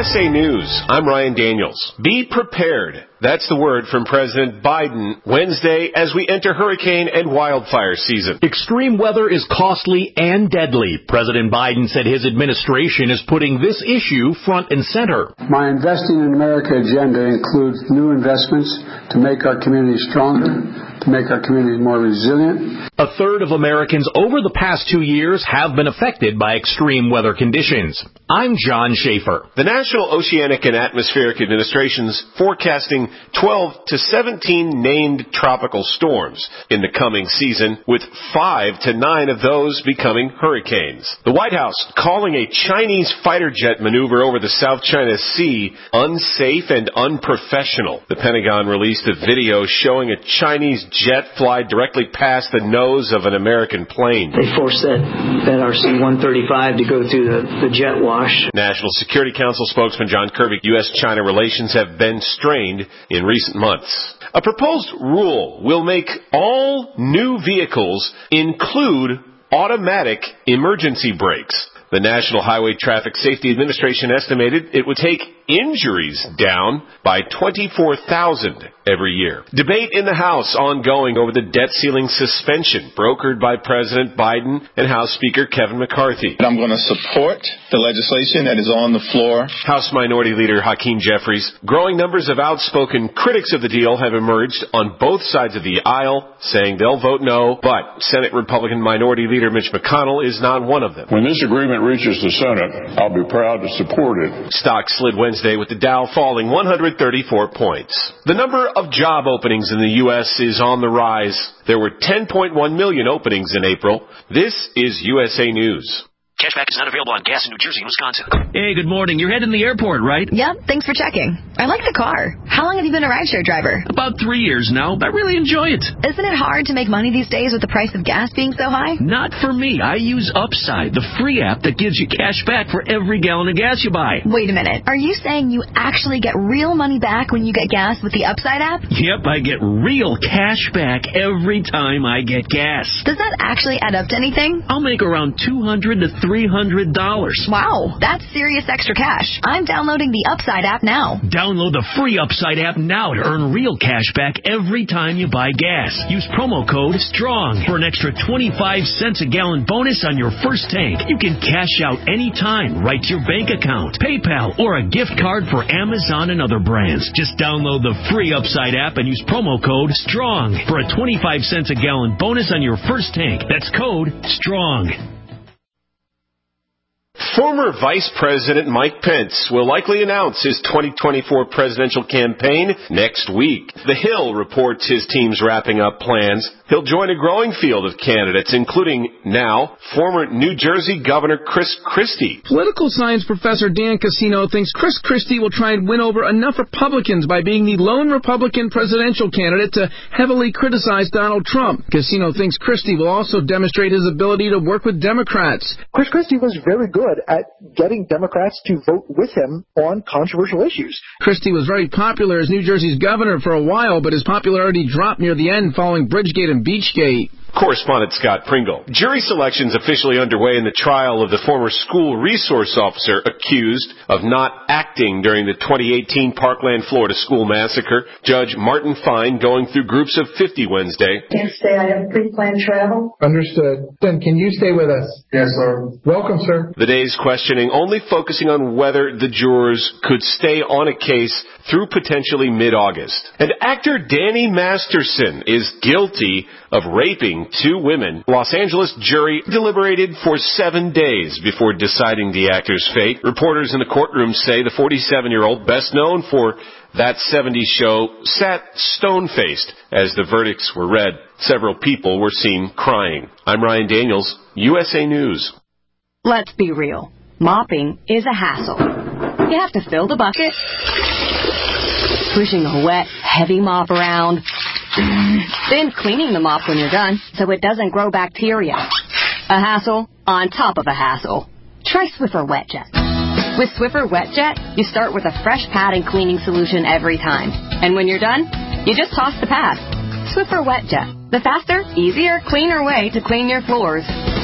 USA News, I'm Ryan Daniels. Be prepared. That's the word from President Biden Wednesday as we enter hurricane and wildfire season. Extreme weather is costly and deadly. President Biden said his administration is putting this issue front and center. My Investing in America agenda includes new investments to make our community stronger, to make our community more resilient. A third of Americans over the past 2 years have been affected by extreme weather conditions. I'm John Schaefer. The National Oceanic and Atmospheric Administration's forecasting 12 to 17 named tropical storms in the coming season, with 5 to 9 of those becoming hurricanes. The White House calling a Chinese fighter jet maneuver over the South China Sea unsafe and unprofessional. The Pentagon released a video showing a Chinese jet fly directly past the nose of an American plane. They forced that our C-135 to go through the jet wash. National Security Council spokesman John Kirby, U.S.-China relations have been strained in recent months. A proposed rule will make all new vehicles include automatic emergency brakes. The National Highway Traffic Safety Administration estimated it would take injuries down by 24,000 every year. Debate in the House ongoing over the debt ceiling suspension brokered by President Biden and House Speaker Kevin McCarthy. I'm going to support the legislation that is on the floor. House Minority Leader Hakeem Jeffries. Growing numbers of outspoken critics of the deal have emerged on both sides of the aisle, saying they'll vote no, but Senate Republican Minority Leader Mitch McConnell is not one of them. When this agreement reaches the Senate, I'll be proud to support it. Stock slid Wednesday with the Dow falling 134 points. The number of job openings in the U.S. is on the rise. There were 10.1 million openings in April. This is USA News. Cashback is not available on gas in New Jersey and Wisconsin. Hey, good morning. You're heading to the airport, right? Yep, thanks for checking. I like the car. How long have you been a rideshare driver? About 3 years now. I really enjoy it. Isn't it hard to make money these days with the price of gas being so high? Not for me. I use Upside, the free app that gives you cash back for every gallon of gas you buy. Wait a minute. Are you saying you actually get real money back when you get gas with the Upside app? Yep, I get real cash back every time I get gas. Does that actually add up to anything? I'll make around $200 to $300. Wow, that's serious extra cash. I'm downloading the Upside app now. Download the free Upside app now to earn real cash back every time you buy gas. Use promo code STRONG for an extra 25 cents a gallon bonus on your first tank. You can cash out anytime right to your bank account, PayPal, or a gift card for Amazon and other brands. Just download the free Upside app and use promo code STRONG for a 25 cents a gallon bonus on your first tank. That's code STRONG. Former Vice President Mike Pence will likely announce his 2024 presidential campaign next week. The Hill reports his team's wrapping up plans. He'll join a growing field of candidates, including now former New Jersey Governor Chris Christie. Political science professor Dan Cassino thinks Chris Christie will try and win over enough Republicans by being the lone Republican presidential candidate to heavily criticize Donald Trump. Cassino thinks Christie will also demonstrate his ability to work with Democrats. Chris Christie was very good at getting Democrats to vote with him on controversial issues. Christie was very popular as New Jersey's governor for a while, but his popularity dropped near the end following Bridgegate and Beachgate. Correspondent Scott Pringle. Jury selection's officially underway in the trial of the former school resource officer accused of not acting during the 2018 Parkland, Florida school massacre. Judge Martin Fine going through groups of 50 Wednesday. Can't stay. I have pre-planned travel. Understood. Then can you stay with us? Yes, sir. Welcome, sir. The day's questioning only focusing on whether the jurors could stay on a case through potentially mid-August. And actor Danny Masterson is guilty of raping 2 women. Los Angeles jury deliberated for 7 days before deciding the actor's fate. Reporters in the courtroom say the 47-year-old, best known for That 70s Show, sat stone-faced as the verdicts were read. Several people were seen crying. I'm Ryan Daniels, USA News. Let's be real. Mopping is a hassle. You have to fill the bucket, pushing a wet, heavy mop around, then cleaning the mop when you're done so it doesn't grow bacteria. A hassle on top of a hassle. Try Swiffer WetJet. With Swiffer WetJet, you start with a fresh pad and cleaning solution every time. And when you're done, you just toss the pad. Swiffer WetJet, the faster, easier, cleaner way to clean your floors.